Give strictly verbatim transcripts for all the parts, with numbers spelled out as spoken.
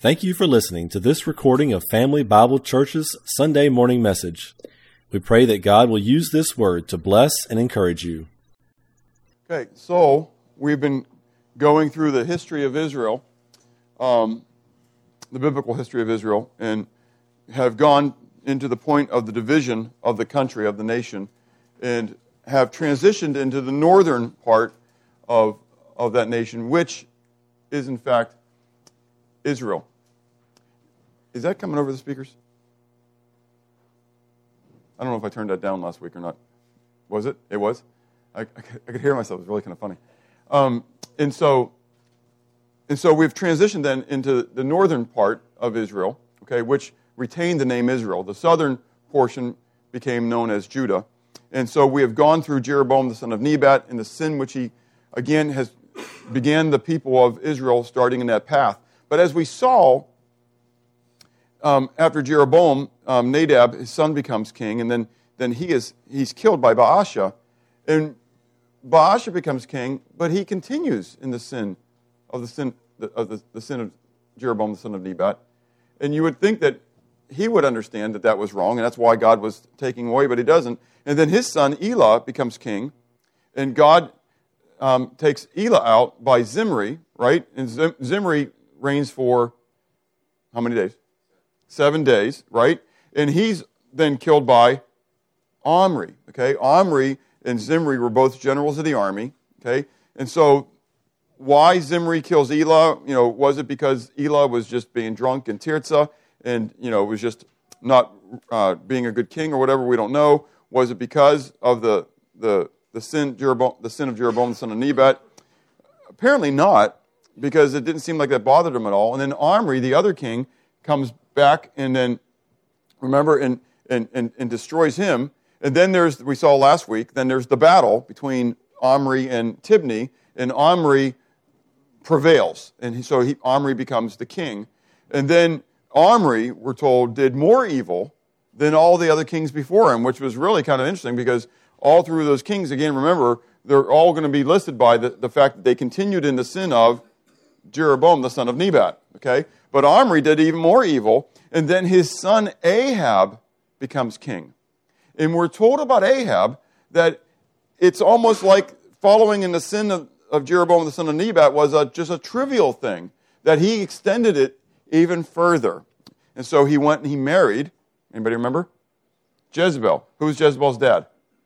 Thank you for listening to this recording of Family Bible Church's Sunday morning message. We pray that God will use this word to bless and encourage you. Okay, so we've been going through the history of Israel, um, the biblical history of Israel, and have gone into the point of the division of the country, of the nation, and have transitioned into the northern part of, of that nation, which is in fact Israel. Is that coming over the speakers? I don't know if I turned that down last week or not. Was it? It was? I, I, could, I could hear myself. It was really kind of funny. Um, and so and so we've transitioned then into the northern part of Israel, okay, which retained the name Israel. The southern portion became known as Judah. And so we have gone through Jeroboam, the son of Nebat, and the sin which he, again, has began the people of Israel starting in that path. But as we saw, Um, after Jeroboam, um, Nadab, his son, becomes king, and then, then he is he's killed by Baasha. And Baasha becomes king, but he continues in the sin of the sin of the, the sin of Jeroboam, the son of Nebat. And you would think that he would understand that that was wrong, and that's why God was taking away, but he doesn't. And then his son Elah becomes king, and God um, takes Elah out by Zimri, right? And Zim- Zimri reigns for how many days? Seven days, right? And he's then killed by Omri, okay? Omri and Zimri were both generals of the army, okay? And so why Zimri kills Elah? You know, was it because Elah was just being drunk in Tirzah and, you know, was just not uh, being a good king or whatever? We don't know. Was it because of the the the sin Jeroboam, the sin of Jeroboam, the son of Nebat? Apparently not, because it didn't seem like that bothered him at all. And then Omri, the other king, comes back and then, remember, and, and, and, and destroys him. And then there's, we saw last week, then there's the battle between Omri and Tibni, and Omri prevails. And he, so he, Omri becomes the king. And then Omri, we're told, did more evil than all the other kings before him, which was really kind of interesting because all through those kings, again, remember, they're all going to be listed by the, the fact that they continued in the sin of Jeroboam, the son of Nebat, okay? But Omri did even more evil, and then his son Ahab becomes king. And we're told about Ahab that it's almost like following in the sin of, of Jeroboam, the son of Nebat, was a, just a trivial thing, that he extended it even further. And so he went and he married, anybody remember? Jezebel. Who was Jezebel's dad?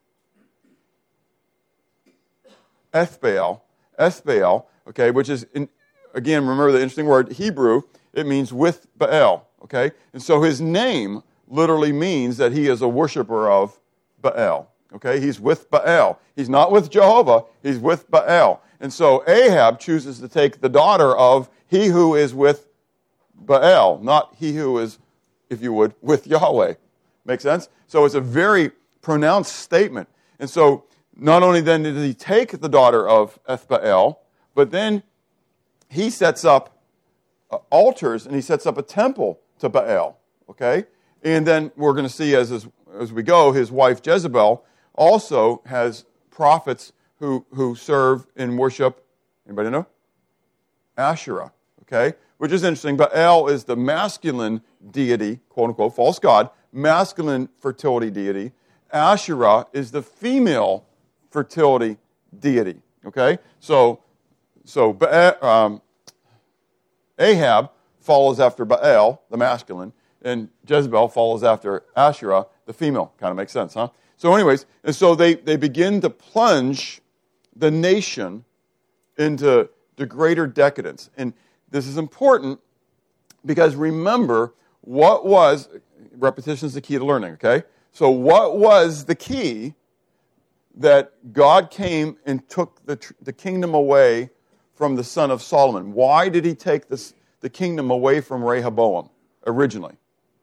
Ethbaal. Ethbaal, okay, which is, in, again, remember the interesting word, Hebrew. It means with Baal, okay? And so his name literally means that he is a worshiper of Baal, okay? He's with Baal. He's not with Jehovah. He's with Baal. And so Ahab chooses to take the daughter of he who is with Baal, not he who is, if you would, with Yahweh. Make sense? So it's a very pronounced statement. And so not only then did he take the daughter of Ethbaal, but then he sets up Uh, altars, and he sets up a temple to Baal, okay? And then we're going to see as, as as we go, his wife Jezebel also has prophets who, who serve and worship, anybody know? Asherah, okay? Which is interesting. Baal is the masculine deity, quote-unquote, false god, masculine fertility deity. Asherah is the female fertility deity, okay? So, so Baal, um, Ahab follows after Baal, the masculine, and Jezebel follows after Asherah, the female. Kind of makes sense, huh? So anyways, and so they, they begin to plunge the nation into the greater decadence. And this is important because remember, what was, repetition is the key to learning, okay? So what was the key that God came and took the, the kingdom away from the son of Solomon? Why did he take this, the kingdom away from Rehoboam originally?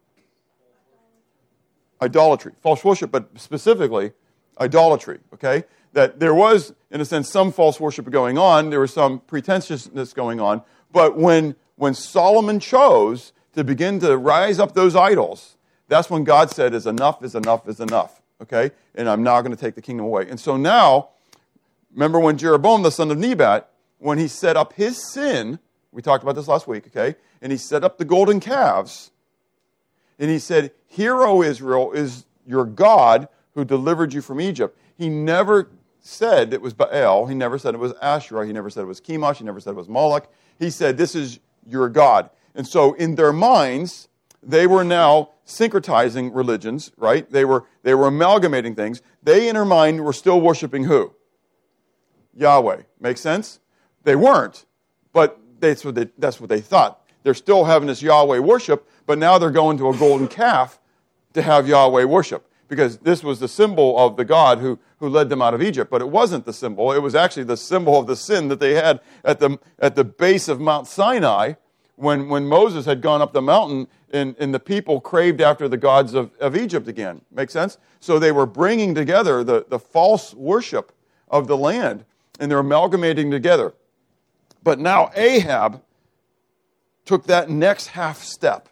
Idolatry. False worship, but specifically idolatry, okay? That there was, in a sense, some false worship going on. There was some pretentiousness going on. But when, when Solomon chose to begin to rise up those idols, that's when God said, is enough, is enough, is enough, okay? And I'm now going to take the kingdom away. And so now, remember when Jeroboam, the son of Nebat, when he set up his sin We talked about this last week, okay? And he set up the golden calves. And he said, "Hear, O Israel, is your God who delivered you from Egypt." He never said it was Baal. He never said it was Asherah. He never said it was Chemosh. He never said it was Moloch. He said, "This is your God." And so in their minds, they were now syncretizing religions, right? They were, they were amalgamating things. They, in their mind, were still worshiping who? Yahweh. Make sense? They weren't, but that's what they, that's what they thought. They're still having this Yahweh worship, but now they're going to a golden calf to have Yahweh worship, because this was the symbol of the God who, who led them out of Egypt. But it wasn't the symbol. It was actually the symbol of the sin that they had at the, at the base of Mount Sinai when, when Moses had gone up the mountain and, and the people craved after the gods of, of Egypt again. Make sense? So they were bringing together the, the false worship of the land, and they're amalgamating together. But now Ahab took that next half step.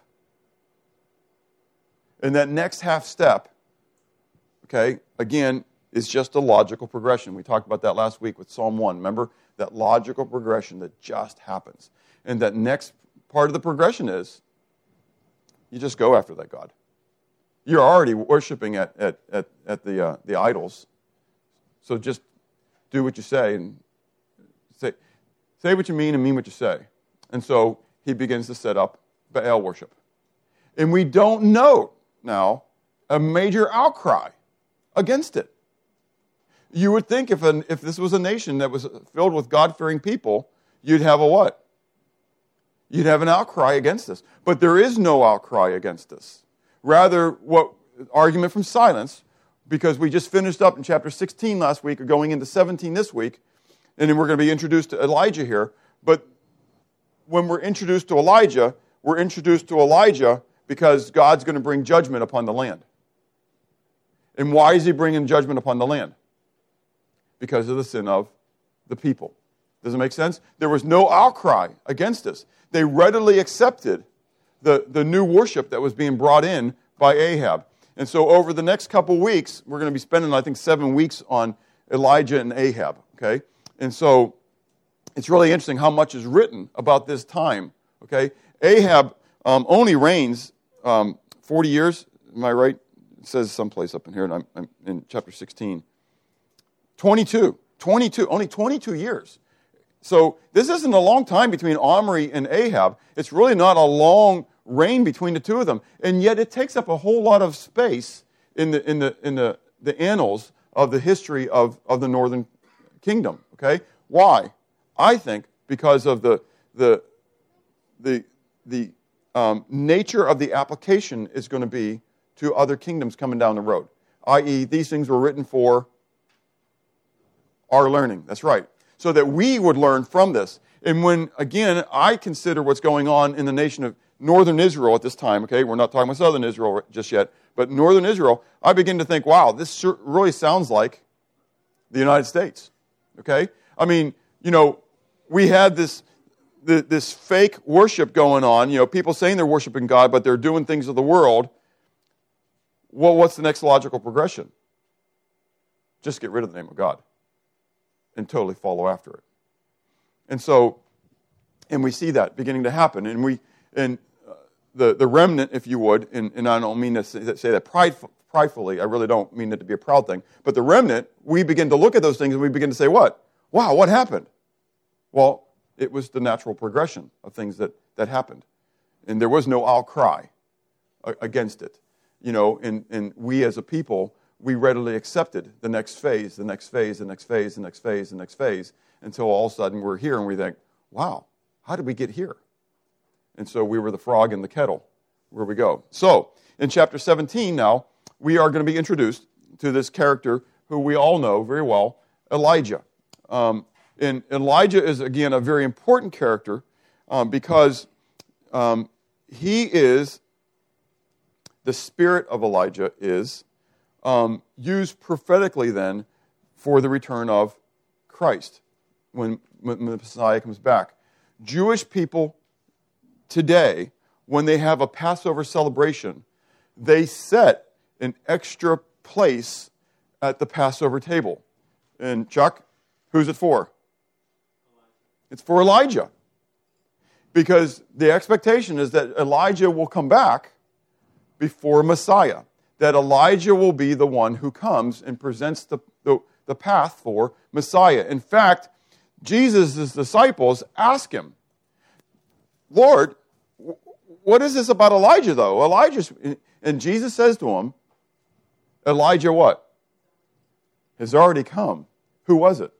And that next half step, okay, again, is just a logical progression. We talked about that last week with Psalm one. Remember? That logical progression that just happens. And that next part of the progression is you just go after that God. You're already worshiping at, at, at, at the, uh, the idols. So just do what you say and say, say what you mean and mean what you say. And so he begins to set up Baal worship. And we don't know now a major outcry against it. You would think if an, if this was a nation that was filled with God-fearing people, you'd have a what? You'd have an outcry against this. But there is no outcry against this. Rather, what argument from silence, because we just finished up in chapter sixteen last week, or going into seventeen this week, and then we're going to be introduced to Elijah here. But when we're introduced to Elijah, we're introduced to Elijah because God's going to bring judgment upon the land. And why is he bringing judgment upon the land? Because of the sin of the people. Does it make sense? There was no outcry against this. They readily accepted the, the new worship that was being brought in by Ahab. And so over the next couple weeks, we're going to be spending, I think, seven weeks on Elijah and Ahab. Okay? And so it's really interesting how much is written about this time. Okay? Ahab um, only reigns um, forty years. Am I right? It says someplace up in here, and I'm, I'm in chapter sixteen. twenty-two. twenty-two. Only twenty-two years. So this isn't a long time between Omri and Ahab. It's really not a long reign between the two of them. And yet it takes up a whole lot of space in the in the in the, the annals of the history of, of the northern kingdom. Okay? Why? I think because of the the the the um, nature of the application is going to be to other kingdoms coming down the road. that is, these things were written for our learning. That's right. So that we would learn from this. And when, again, I consider what's going on in the nation of northern Israel at this time, okay, we're not talking about southern Israel just yet, but northern Israel, I begin to think, wow, this really sounds like the United States, okay? I mean, you know, we had this this fake worship going on, you know, people saying they're worshiping God, but they're doing things of the world. Well, what's the next logical progression? Just get rid of the name of God and totally follow after it. And so, and we see that beginning to happen. And we, and uh, the, the remnant, if you would, and, and I don't mean to say, say that prideful, pridefully, I really don't mean it to be a proud thing, but the remnant, we begin to look at those things and we begin to say, what? Wow, what happened? Well, it was the natural progression of things that, that happened. And there was no outcry against it. You know, and, and we as a people, we readily accepted the next phase, the next phase, the next phase, the next phase, the next phase, until all of a sudden we're here and we think, wow, how did we get here? And so we were the frog in the kettle. Where we go. So, in chapter seventeen now, we are going to be introduced to this character who we all know very well, Elijah. Um, and Elijah is, again, a very important character um, because um, he is, the spirit of Elijah is, Um, used prophetically then for the return of Christ when, when the Messiah comes back. Jewish people today, when they have a Passover celebration, they set an extra place at the Passover table. And Chuck, who's it for? Elijah. It's for Elijah. Because the expectation is that Elijah will come back before Messiah. That Elijah will be the one who comes and presents the, the, the path for Messiah. In fact, Jesus' disciples ask him, Lord, what is this about Elijah, though? Elijah's, and Jesus says to him, Elijah what? Has already come. Who was it?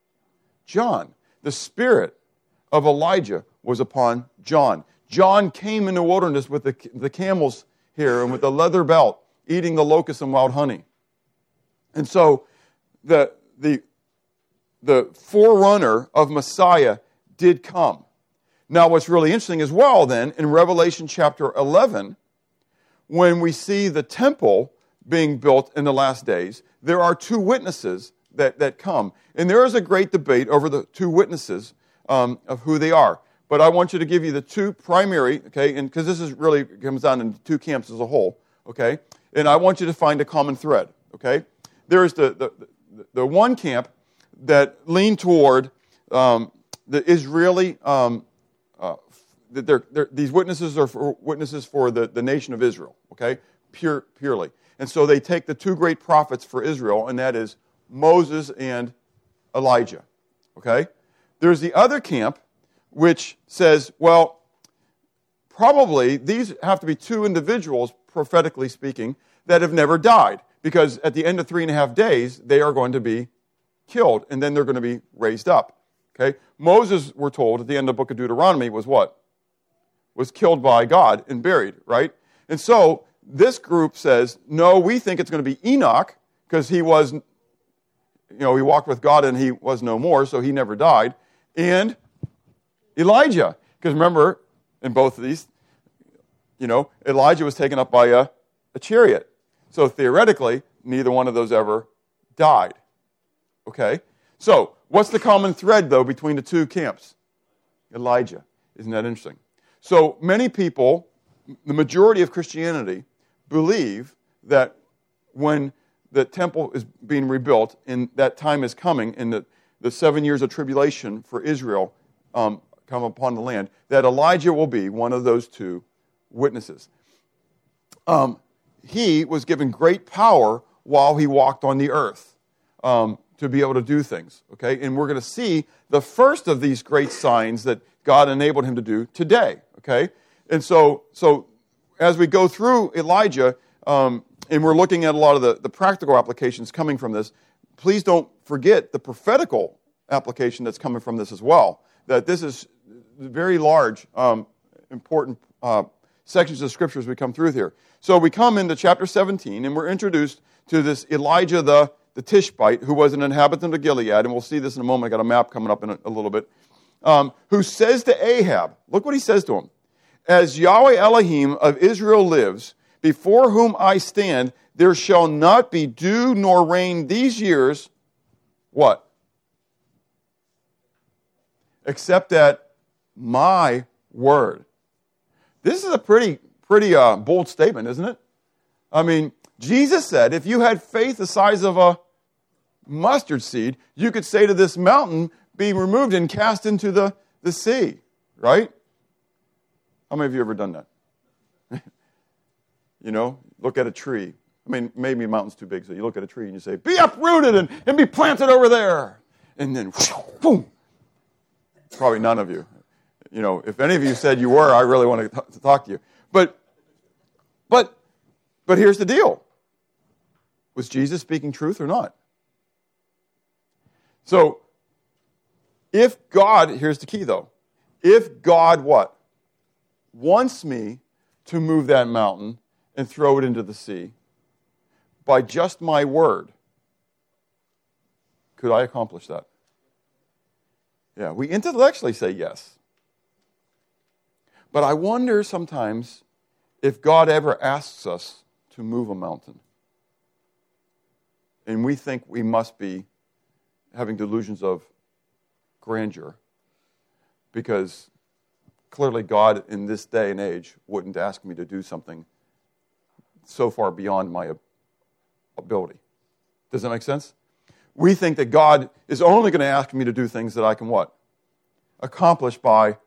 John. The spirit of Elijah was upon John. John came in the wilderness with the, the camels here and with the leather belt, eating the locusts and wild honey. And so the, the, the forerunner of Messiah did come. Now what's really interesting as well then, in Revelation chapter eleven, when we see the temple being built in the last days, there are two witnesses that, that come. And there is a great debate over the two witnesses um, of who they are. But I want you to give you the two primary, okay, and because this is really comes down into two camps as a whole, okay? And I want you to find a common thread, okay? There is the, the, the, the one camp that lean toward um, the Israeli, um, uh, that they're, they're, these witnesses are for witnesses for the, the nation of Israel, okay, Pure, purely. And so they take the two great prophets for Israel, and that is Moses and Elijah, okay? There's the other camp which says, well, probably these have to be two individuals, prophetically speaking, that have never died. Because at the end of three and a half days, they are going to be killed, and then they're going to be raised up. Okay? Moses, we're told, at the end of the book of Deuteronomy, was what? Was killed by God and buried, right? And so this group says, no, we think it's going to be Enoch, because he was, you know, he walked with God and he was no more, so he never died. And Elijah, because remember, in both of these, you know, Elijah was taken up by a, a chariot. So theoretically, neither one of those ever died. Okay? So, what's the common thread, though, between the two camps? Elijah. Isn't that interesting? So, many people, the majority of Christianity, believe that when the temple is being rebuilt and that time is coming, and the, the seven years of tribulation for Israel um, come upon the land, that Elijah will be one of those two witnesses. Um, he was given great power while he walked on the earth um, to be able to do things. Okay, and we're going to see the first of these great signs that God enabled him to do today. Okay, and so so as we go through Elijah, um, and we're looking at a lot of the, the practical applications coming from this, please don't forget the prophetical application that's coming from this as well. That this is very large, um, important uh, sections of Scripture as we come through here. So we come into chapter seventeen, and we're introduced to this Elijah the, the Tishbite, who was an inhabitant of Gilead, and we'll see this in a moment. I got a map coming up in a, a little bit. Um, who says to Ahab, look what he says to him, as Yahweh Elohim of Israel lives, before whom I stand, there shall not be dew nor rain these years, what? Except at my word. This is a pretty, pretty uh, bold statement, isn't it? I mean, Jesus said, if you had faith the size of a mustard seed, you could say to this mountain, be removed and cast into the, the sea, right? How many of you have ever done that? You know, look at a tree. I mean, maybe a mountain's too big, so you look at a tree and you say, be uprooted and, and be planted over there. And then, boom. Probably none of you. You know, if any of you said you were, I really want to, to talk to you. But, but, but here's the deal. Was Jesus speaking truth or not? So, if God, here's the key though. If God what? Wants me to move that mountain and throw it into the sea, by just my word, could I accomplish that? Yeah, we intellectually say yes. But I wonder sometimes if God ever asks us to move a mountain. And we think we must be having delusions of grandeur. Because clearly God in this day and age wouldn't ask me to do something so far beyond my ability. Does that make sense? We think that God is only going to ask me to do things that I can what? Accomplish by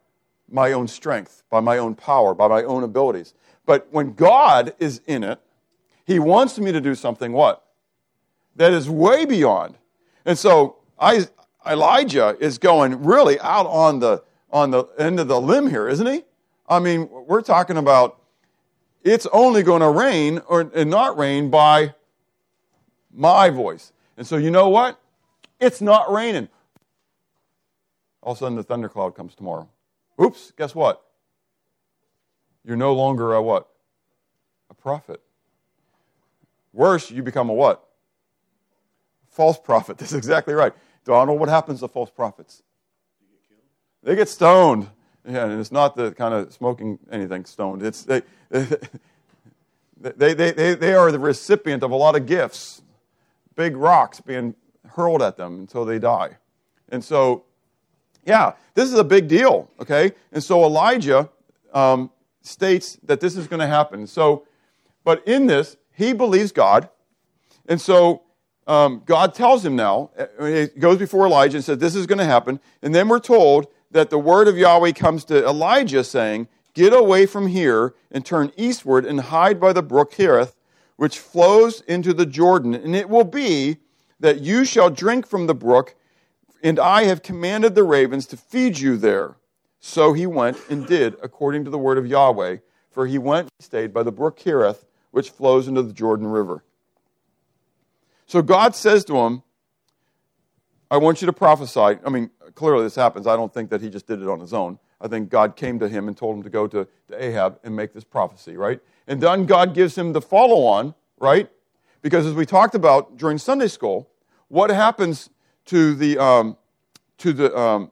my own strength, by my own power, by my own abilities. But when God is in it, he wants me to do something what? That is way beyond. And so I, Elijah is going really out on the on the end of the limb here, isn't he? I mean, we're talking about it's only going to rain or and not rain by my voice. And so you know what? It's not raining. All of a sudden the thundercloud comes tomorrow. Oops, guess what? You're no longer a what? A prophet. Worse, you become a what? False prophet. That's exactly right. Donald, what happens to false prophets? They get stoned. Yeah, and it's not the kind of smoking anything stoned. It's they, they, they, they, they are the recipient of a lot of gifts. Big rocks being hurled at them until they die. And so, yeah, this is a big deal, okay? And so Elijah um, states that this is going to happen. So, but in this, he believes God. And so um, God tells him now, he goes before Elijah and says, this is going to happen. And then we're told that the word of Yahweh comes to Elijah saying, get away from here and turn eastward and hide by the brook Cherith, which flows into the Jordan. And it will be that you shall drink from the brook, and I have commanded the ravens to feed you there. So he went and did according to the word of Yahweh, for he went and stayed by the brook Cherith, which flows into the Jordan River. So God says to him, I want you to prophesy. I mean, clearly this happens. I don't think that he just did it on his own. I think God came to him and told him to go to, to Ahab and make this prophecy, right? And then God gives him the follow-on, right? Because as we talked about during Sunday school, what happens to the um, to the um,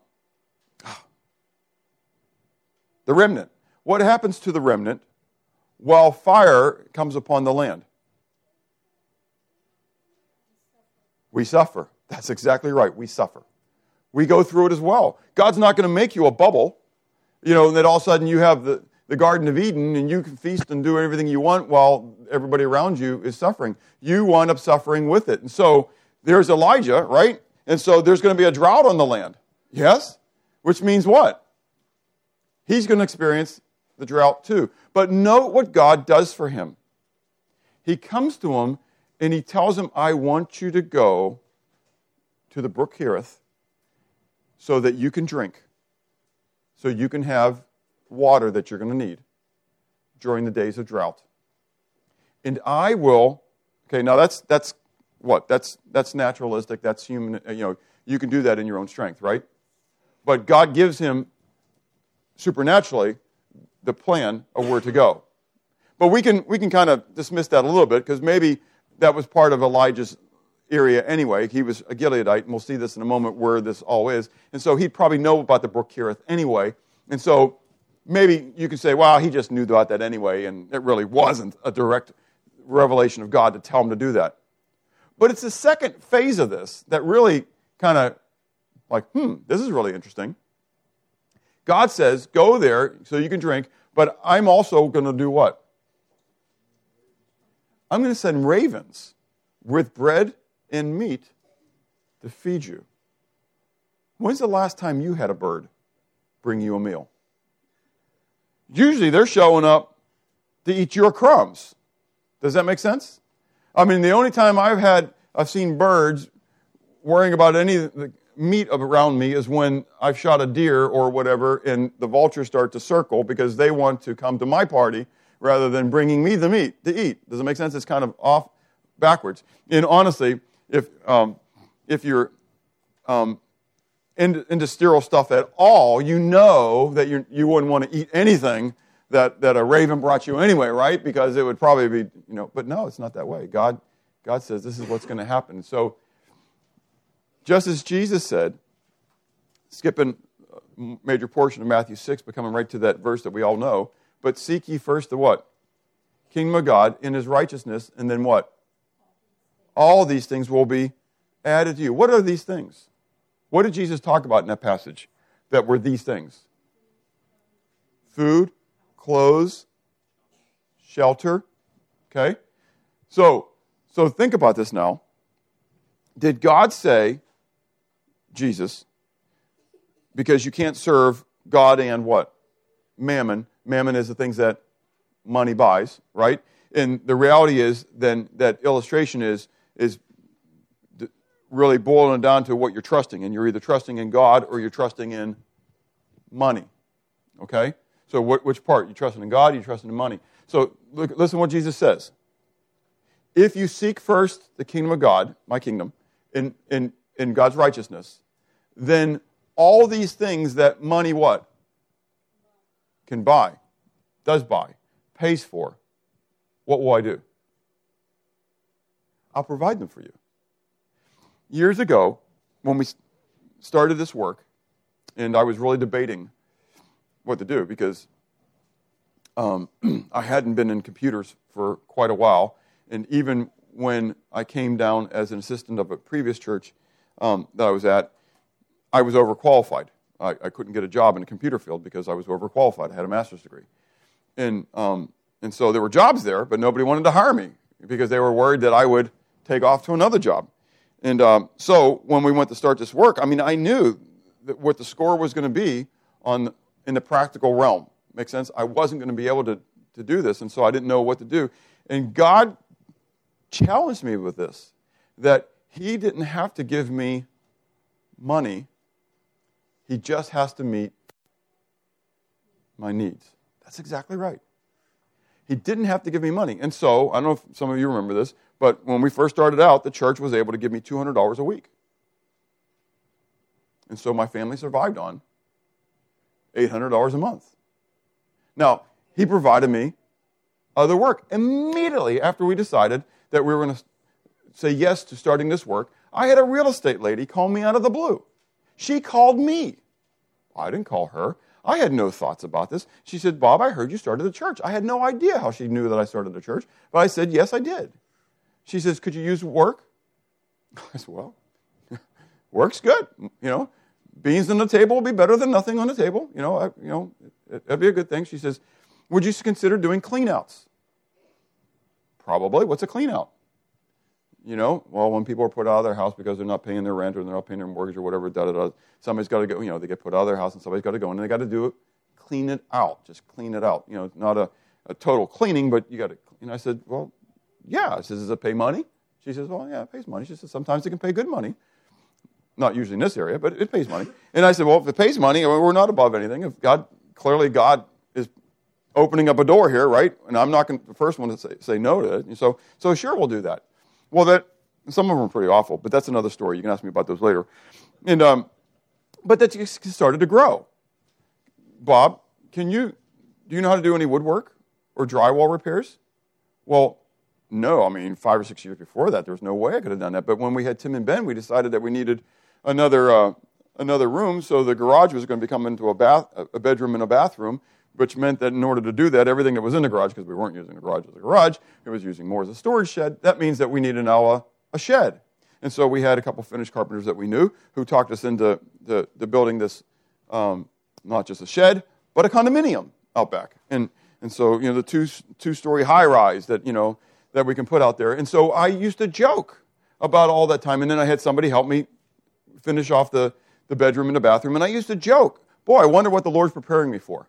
the remnant? What happens to the remnant while fire comes upon the land? We suffer. That's exactly right. We suffer. We go through it as well. God's not going to make you a bubble, you know, and then all of a sudden you have the, the Garden of Eden and you can feast and do everything you want while everybody around you is suffering. You wind up suffering with it. And so there's Elijah, right? And so there's going to be a drought on the land. Yes? Which means what? He's going to experience the drought too. But note what God does for him. He comes to him and he tells him, I want you to go to the brook Cherith so that you can drink, so you can have water that you're going to need during the days of drought. And I will, okay, now that's that's what? That's that's naturalistic, that's human, you know, you can do that in your own strength, right? But God gives him supernaturally the plan of where to go. But we can we can kind of dismiss that a little bit because maybe that was part of Elijah's area anyway. He was a Gileadite, and we'll see this in a moment where this all is. And so he'd probably know about the brook Cherith anyway. And so maybe you could say, wow, he just knew about that anyway, and it really wasn't a direct revelation of God to tell him to do that. But it's the second phase of this that really kind of like, hmm, this is really interesting. God says, go there so you can drink, but I'm also going to do what? I'm going to send ravens with bread and meat to feed you. When's the last time you had a bird bring you a meal? Usually they're showing up to eat your crumbs. Does that make sense? I mean, the only time I've had, I've seen birds worrying about any of the meat around me is when I've shot a deer or whatever and the vultures start to circle because they want to come to my party rather than bringing me the meat to eat. Does it make sense? It's kind of off backwards. And honestly, if um, if you're um, into, into sterile stuff at all, you know that you you wouldn't want to eat anything that, that a raven brought you anyway, right? Because it would probably be, you know, but no, it's not that way. God God says this is what's going to happen. So just as Jesus said, skipping a major portion of Matthew six, but coming right to that verse that we all know, but seek ye first the what? Kingdom of God in his righteousness, and then what? All these things will be added to you. What are these things? What did Jesus talk about in that passage that were these things? Food, clothes, shelter. Okay? So, so think about this now. Did God say, Jesus, because you can't serve God and what? mammon. Mammon is the things that money buys, right? And the reality is then that illustration is is really boiling down to what you're trusting. And you're either trusting in God or you're trusting in money. Okay? So what, which part? You trusting in God or you trusting in money? So look, listen to what Jesus says. If you seek first the kingdom of God, my kingdom, in, in, in God's righteousness, then all these things that money what? Can buy, does buy, pays for, what will I do? I'll provide them for you. Years ago, when we started this work, and I was really debating what to do because um, I hadn't been in computers for quite a while, and even when I came down as an assistant of a previous church um, that I was at, I was overqualified. I, I couldn't get a job in the computer field because I was overqualified. I had a master's degree. And um, and so there were jobs there, but nobody wanted to hire me because they were worried that I would take off to another job. And um, so when we went to start this work, I mean, I knew that what the score was going to be on in the practical realm. Make sense? I wasn't going to be able to, to do this, and so I didn't know what to do. And God challenged me with this, that he didn't have to give me money. He just has to meet my needs. That's exactly right. He didn't have to give me money. And so, I don't know if some of you remember this, but when we first started out, the church was able to give me two hundred dollars a week. And so my family survived on eight hundred dollars a month. Now, he provided me other work. Immediately after we decided that we were going to say yes to starting this work, I had a real estate lady call me out of the blue. She called me. I didn't call her. I had no thoughts about this. She said, Bob, I heard you started a church. I had no idea how she knew that I started a church, but I said, yes, I did. She says, could you use work? I said, well, work's good. You know, beans on the table will be better than nothing on the table. You know, I, you know, it, that'd be a good thing. She says, would you consider doing clean-outs? Probably. What's a clean-out? You know, well, when people are put out of their house because they're not paying their rent or they're not paying their mortgage or whatever, da da da. Somebody's got to go. You know, they get put out of their house and somebody's got to go and they got to do it, clean it out, just clean it out. You know, not a, a total cleaning, but you got to. And I said, well, yeah. I says, does it pay money? She says, well, yeah, it pays money. She says, sometimes it can pay good money. Not usually in this area, but it pays money. And I said, well, if it pays money, we're not above anything. If God, clearly God is opening up a door here, right? And I'm not going to, the first one to say, say no to it. And so, so sure, we'll do that. Well, that some of them are pretty awful, but that's another story. You can ask me about those later. And um, but that just started to grow. Bob, can you do you know how to do any woodwork or drywall repairs? Well, no. I mean, five or six years before that, there was no way I could have done that. But when we had Tim and Ben, we decided that we needed another uh, another room, so the garage was going to become into a bath, a bedroom and a bathroom. Which meant that in order to do that, everything that was in the garage, because we weren't using the garage as a garage, it was using more as a storage shed. That means that we needed now a, a shed. And so we had a couple Finnish carpenters that we knew who talked us into the, the building this, um, not just a shed, but a condominium out back. And and so, you know, the two, two-story high-rise that, you know, that we can put out there. And so I used to joke about all that time. And then I had somebody help me finish off the, the bedroom and the bathroom. And I used to joke, boy, I wonder what the Lord's preparing me for.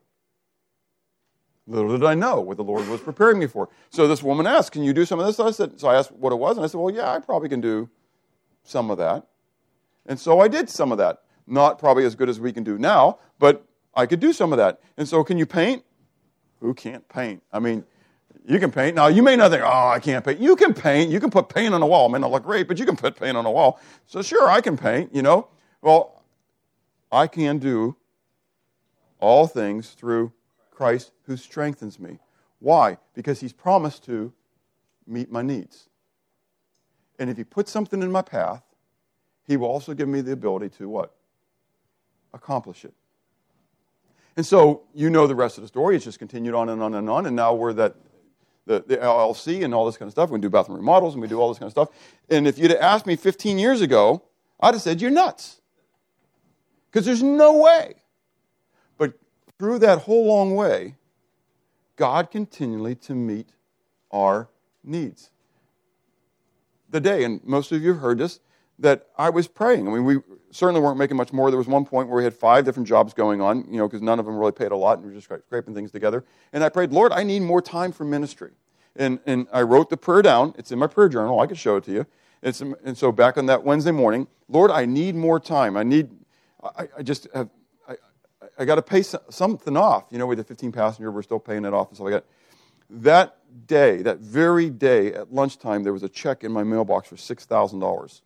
Little did I know what the Lord was preparing me for. So this woman asked, can you do some of this? So I said, so I asked what it was, and I said, well, yeah, I probably can do some of that. And so I did some of that. Not probably as good as we can do now, but I could do some of that. And so can you paint? Who can't paint? I mean, you can paint. Now, you may not think, oh, I can't paint. You can paint. You can put paint on a wall. It may not look great, but you can put paint on a wall. So sure, I can paint, you know. Well, I can do all things through Christ who strengthens me. Why? Because he's promised to meet my needs. And if he puts something in my path, he will also give me the ability to what? Accomplish it. And so you know the rest of the story. It's just continued on and on and on. And now we're that the, the L L C and all this kind of stuff. We do bathroom remodels and we do all this kind of stuff. And if you'd have asked me fifteen years ago, I'd have said, you're nuts. Because there's no way. But through that whole long way, God continually to meet our needs. The day, and most of you have heard this, that I was praying. I mean, we certainly weren't making much more. There was one point where we had five different jobs going on, you know, because none of them really paid a lot, and we were just scraping things together. And I prayed, Lord, I need more time for ministry. And and I wrote the prayer down. It's in my prayer journal. I could show it to you. It's, and so back on that Wednesday morning, Lord, I need more time. I need, I, I just have, I, I got to pay something off. You know, with the fifteen passenger, we're still paying it off and stuff like that. That day, that very day at lunchtime, there was a check in my mailbox for six thousand dollars.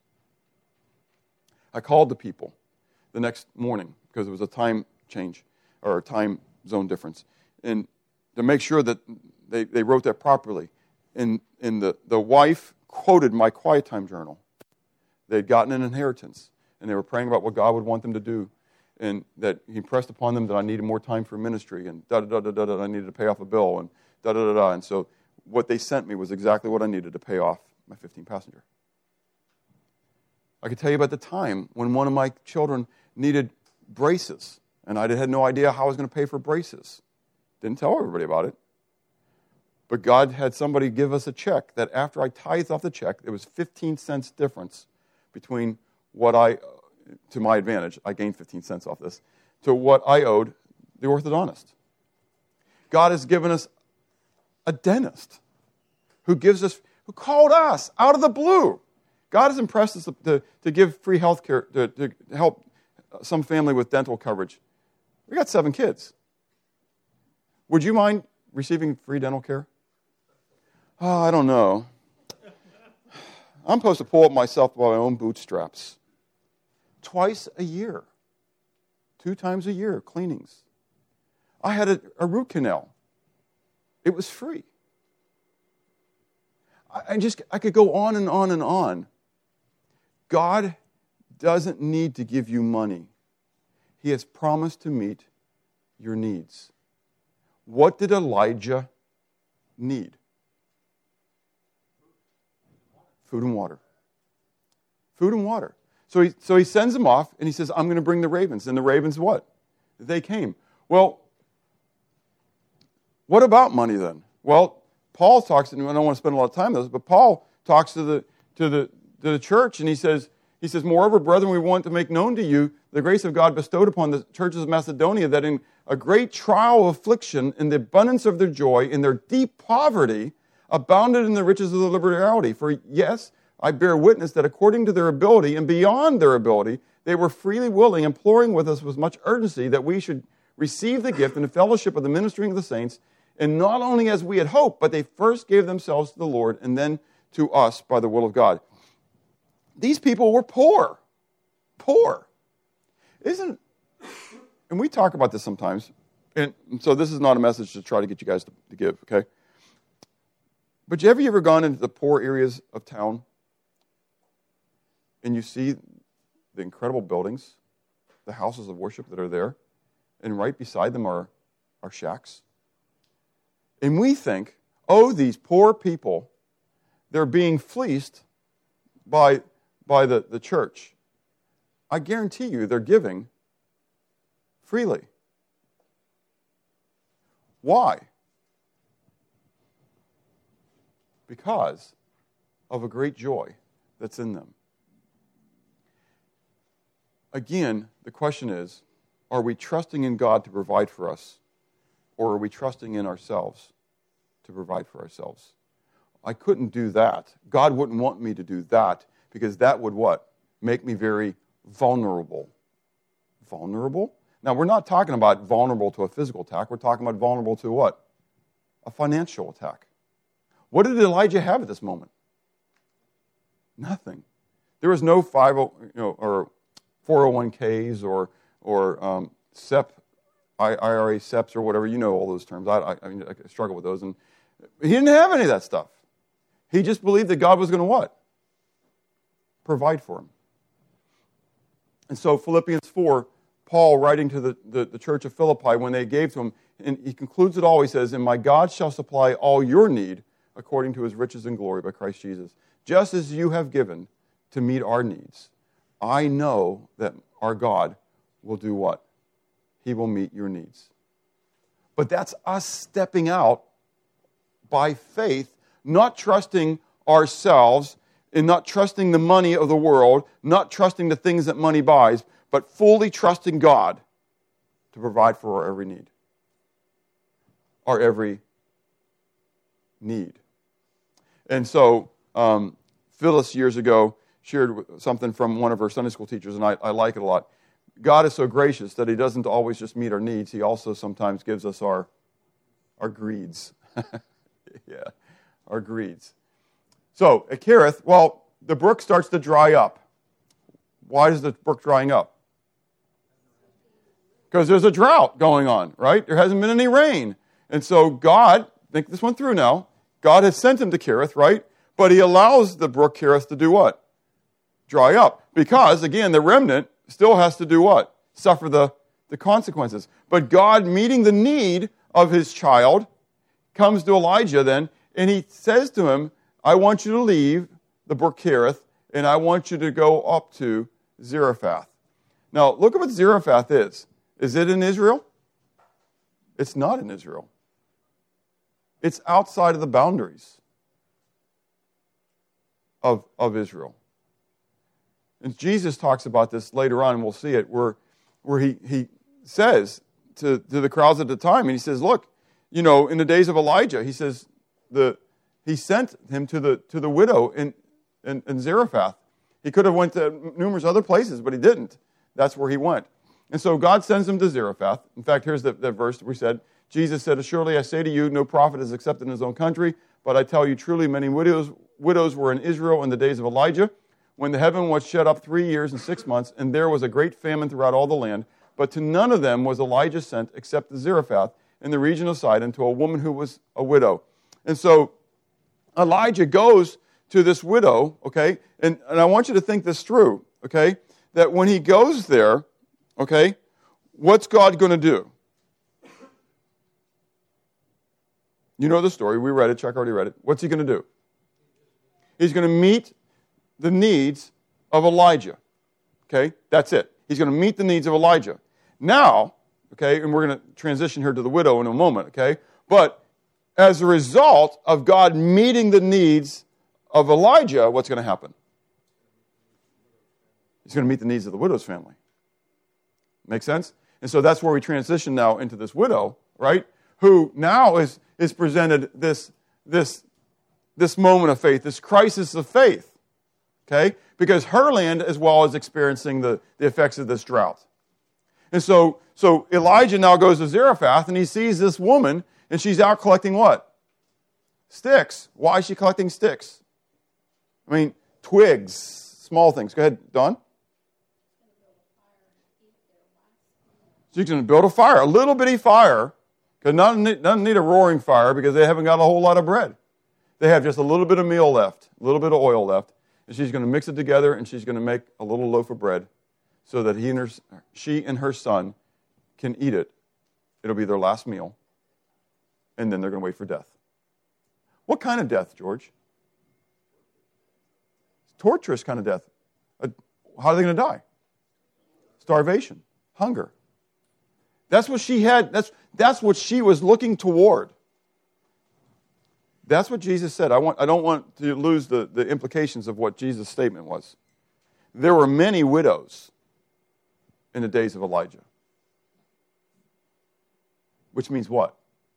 I called the people the next morning because it was a time change or a time zone difference, and to make sure that they, they wrote that properly. And, and the, the wife quoted my quiet time journal. They'd gotten an inheritance, and they were praying about what God would want them to do, and that He pressed upon them that I needed more time for ministry, and da da da da da. I needed to pay off a bill, and da da da da. And so what they sent me was exactly what I needed to pay off my fifteen passenger. I could tell you about the time when one of my children needed braces, and I had no idea how I was going to pay for braces. Didn't tell everybody about it. But God had somebody give us a check that after I tithed off the check, there was fifteen cents difference between what I, to my advantage, I gained fifteen cents off this, to what I owed the orthodontist. God has given us a dentist who gives us, who called us out of the blue. God has impressed us to, to, to give free health care, to, to help some family with dental coverage. We got seven kids. Would you mind receiving free dental care? Oh, I don't know. I'm supposed to pull up myself by my own bootstraps. Twice a year. Two times a year, cleanings. I had a, a root canal. It was free. I, I just, I could go on and on and on. God doesn't need to give you money. He has promised to meet your needs. What did Elijah need? Food and water. Food and water. So he, so he sends them off, and he says, I'm going to bring the ravens. And the ravens what? They came. Well, what about money then? Well, Paul talks, and I don't want to spend a lot of time on this, but Paul talks to the to the to the church, and he says, he says, moreover, brethren, we want to make known to you the grace of God bestowed upon the churches of Macedonia, that in a great trial of affliction, in the abundance of their joy, in their deep poverty, abounded in the riches of the liberality. For yes, I bear witness that according to their ability and beyond their ability, they were freely willing, imploring with us with much urgency that we should receive the gift and the fellowship of the ministering of the saints, and not only as we had hoped, but they first gave themselves to the Lord and then to us by the will of God. These people were poor. Poor. Isn't, and we talk about this sometimes, and so this is not a message to try to get you guys to, to give, okay? But have you ever gone into the poor areas of town and you see the incredible buildings, the houses of worship that are there, and right beside them are, are shacks? And we think, oh, these poor people, they're being fleeced by, by the, the church. I guarantee you they're giving freely. Why? Because of a great joy that's in them. Again, the question is, are we trusting in God to provide for us, or are we trusting in ourselves to provide for ourselves? I couldn't do that. God wouldn't want me to do that, because that would what? Make me very vulnerable. Vulnerable? Now, we're not talking about vulnerable to a physical attack. We're talking about vulnerable to what? A financial attack. What did Elijah have at this moment? Nothing. There was no five oh, you know, or four oh one k's or or um, S E P, I R A S E Ps or whatever. You know all those terms. I, I, I, mean, I struggle with those. And he didn't have any of that stuff. He just believed that God was going to what? Provide for him. And so Philippians four, Paul writing to the, the, the church of Philippi when they gave to him, and he concludes it all. He says, and my God shall supply all your need according to his riches and glory by Christ Jesus. Just as you have given to meet our needs, I know that our God will do what? He will meet your needs. But that's us stepping out by faith, not trusting ourselves in not trusting the money of the world, not trusting the things that money buys, but fully trusting God to provide for our every need. Our every need. And so, um, Phyllis years ago shared something from one of her Sunday school teachers, and I, I like it a lot. God is so gracious that he doesn't always just meet our needs. He also sometimes gives us our, our greeds. yeah, our greeds. So, at Kerith, well, the brook starts to dry up. Why is the brook drying up? Because there's a drought going on, right? There hasn't been any rain. And so God, think this one through now, God has sent him to Kerith, right? But he allows the brook Kerith to do what? Dry up. Because, again, the remnant still has to do what? Suffer the, the consequences. But God, meeting the need of his child, comes to Elijah then, and he says to him, I want you to leave the brook Kerith, and I want you to go up to Zarephath. Now, look at what Zarephath is. Is it in Israel? It's not in Israel. It's outside of the boundaries of, of Israel. And Jesus talks about this later on, and we'll see it, where, where he, he says to, to the crowds at the time, and he says, look, you know, in the days of Elijah, he says, the he sent him to the to the widow in, in, in Zarephath. He could have went to numerous other places, but he didn't. That's where he went. And so God sends him to Zarephath. In fact, here's the, the verse we said. Jesus said, Surely I say to you, no prophet is accepted in his own country, but I tell you truly, many widows, widows were in Israel in the days of Elijah, when the heaven was shut up three years and six months, and there was a great famine throughout all the land. But to none of them was Elijah sent, except to Zarephath, in the region of Sidon, to a woman who was a widow. And so Elijah goes to this widow, okay, and, and I want you to think this through, okay, that when he goes there, okay, what's God going to do? You know the story. We read it. Chuck already read it. What's he going to do? He's going to meet the needs of Elijah. Okay? That's it. He's going to meet the needs of Elijah. Now, okay, and we're going to transition here to the widow in a moment, okay? But as a result of God meeting the needs of Elijah, what's going to happen? He's going to meet the needs of the widow's family. Make sense? And so that's where we transition now into this widow, right? Who now is, is presented this, this, this moment of faith, this crisis of faith, okay? Because her land as well is experiencing the, the effects of this drought. And so, so Elijah now goes to Zarephath and he sees this woman and she's out collecting what? Sticks. Why is she collecting sticks? I mean, twigs, small things. Go ahead, Dawn. She's going to build a fire, a little bitty fire, because none doesn't need a roaring fire because they haven't got a whole lot of bread. They have just a little bit of meal left, a little bit of oil left, and she's going to mix it together and she's going to make a little loaf of bread so that he and her, she and her son can eat it. It'll be their last meal, and then they're going to wait for death. What kind of death, George? Torturous kind of death. How are they going to die? Starvation, hunger. That's what she had. That's, that's what she was looking toward. That's what Jesus said. I want. I don't want to lose the, the implications of what Jesus' statement was. There were many widows in the days of Elijah. Which means what?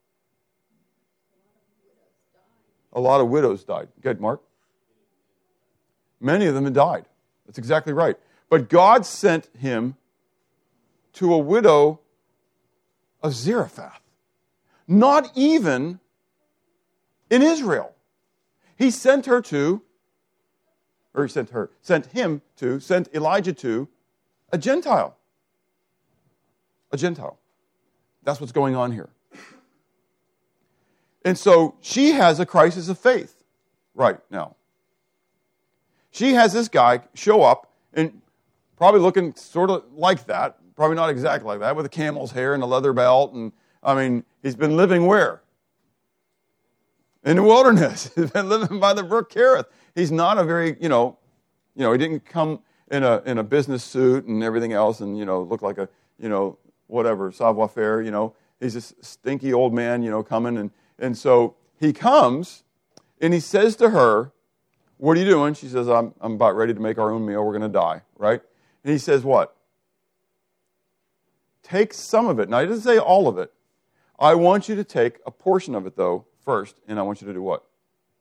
A lot of widows died. Good, Mark? Many of them had died. That's exactly right. But God sent him to a widow of Zarephath. Not even in Israel. He sent her to, or he sent her, sent him to, sent Elijah to a Gentile. A Gentile. That's what's going on here. And so she has a crisis of faith right now. She has this guy show up and probably looking sort of like that, probably not exactly like that, with a camel's hair and a leather belt. And I mean, he's been living where? In the wilderness. He's been living by the brook Kerith. He's not a very, you know, you know, he didn't come in a in a business suit and everything else and, you know, look like a, you know, whatever, savoir-faire, you know. He's this stinky old man, you know, coming. And, and so he comes and he says to her, what are you doing? She says, I'm, I'm about ready to make our own meal. We're going to die, right? And he says what? Take some of it. Now, he doesn't say all of it. I want you to take a portion of it, though, first, and I want you to do what?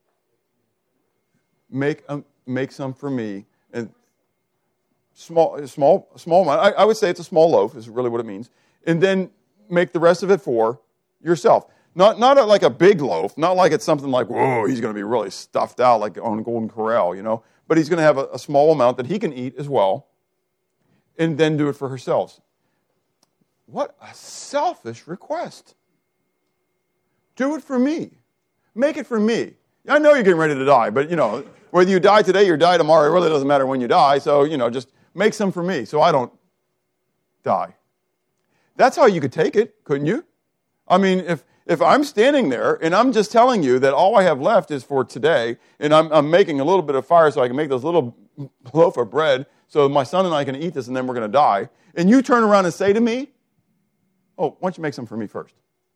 Make um, make some for me. And small, small, small amount. I, I would say it's a small loaf is really what it means. And then make the rest of it for yourself. Not not a, like a big loaf. Not like it's something like, whoa, he's going to be really stuffed out like on Golden Corral, you know. But he's going to have a, a small amount that he can eat as well. And then do it for herself. What a selfish request. Do it for me. Make it for me. I know you're getting ready to die, but, you know, whether you die today or die tomorrow, it really doesn't matter when you die. So, you know, just make some for me so I don't die. That's how you could take it, couldn't you? I mean, if if I'm standing there and I'm just telling you that all I have left is for today, and I'm, I'm making a little bit of fire so I can make this little loaf of bread so my son and I can eat this and then we're going to die, and you turn around and say to me, oh, why don't you make some for me first?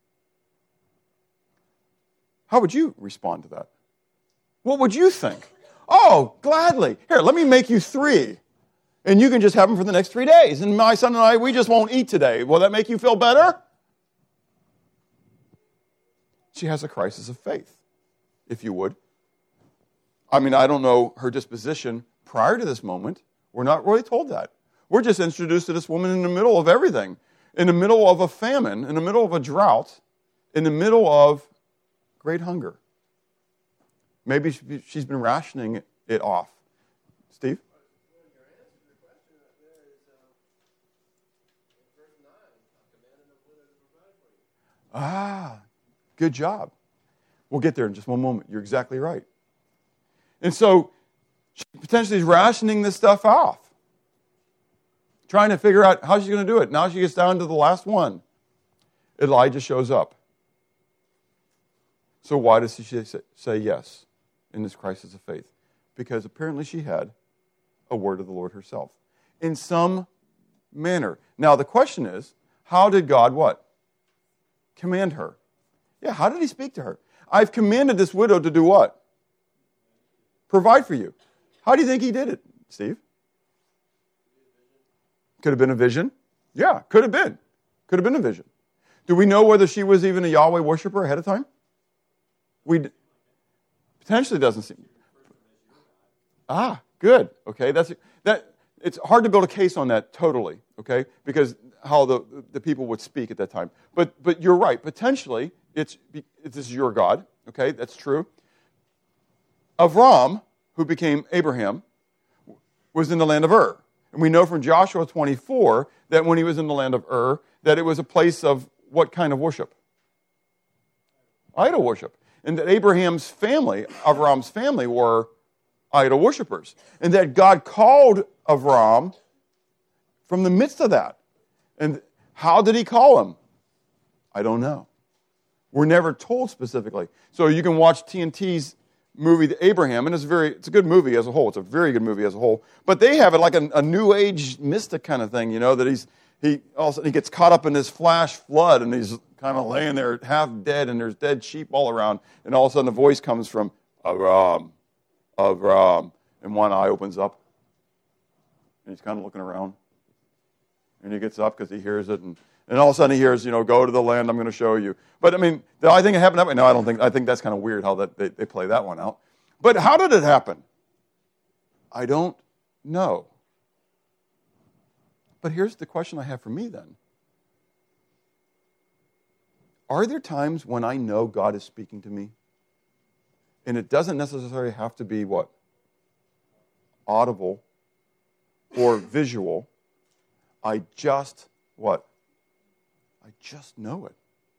How would you respond to that? What would you think? Oh, gladly. Here, let me make you three. And you can just have them for the next three days. And my son and I, we just won't eat today. Will that make you feel better? She has a crisis of faith, if you would. I mean, I don't know her disposition prior to this moment. We're not really told that. We're just introduced to this woman in the middle of everything. In the middle of a famine, in the middle of a drought, in the middle of great hunger. Maybe she's been rationing it off. Steve? Ah, good job. We'll get there in just one moment. You're exactly right. And so, she potentially is rationing this stuff off. Trying to figure out how she's going to do it. Now she gets down to the last one. Elijah shows up. So why does she say yes in this crisis of faith? Because apparently she had a word of the Lord herself. In some manner. Now the question is, how did God what? Command her. Yeah, how did he speak to her? I've commanded this widow to do what? Provide for you. How do you think he did it, Steve? Could have been a vision. Yeah, could have been. Could have been a vision. Do we know whether she was even a Yahweh worshiper ahead of time? We potentially doesn't seem. Ah, good. Okay, that's that. It's hard to build a case on that totally. Okay, because how the the people would speak at that time. But but you're right. Potentially, it's this is your God. Okay, that's true. Avram, who became Abraham, was in the land of Ur. And we know from Joshua twenty-four that when he was in the land of Ur, that it was a place of what kind of worship? Idol worship. And that Abraham's family, Avram's family, were idol worshipers. And that God called Avram from the midst of that. And how did he call him? I don't know. We're never told specifically. So you can watch T N T's movie, The Abraham, and it's very it's a good movie as a whole. It's a very good movie as a whole. But they have it like a, a new age mystic kind of thing, you know, that he's he all of a sudden he gets caught up in this flash flood and he's kind of laying there half dead and there's dead sheep all around, and all of a sudden a voice comes from Avram, Avram, and one eye opens up and he's kind of looking around. And he gets up because he hears it, and, and all of a sudden he hears, you know, go to the land I'm going to show you. But I mean, did I think it happened that way? No, I don't think. I think that's kind of weird how that they, they play that one out. But how did it happen? I don't know. But here's the question I have for me then. Are there times when I know God is speaking to me? And it doesn't necessarily have to be what? Audible or visual. I just, what? I just know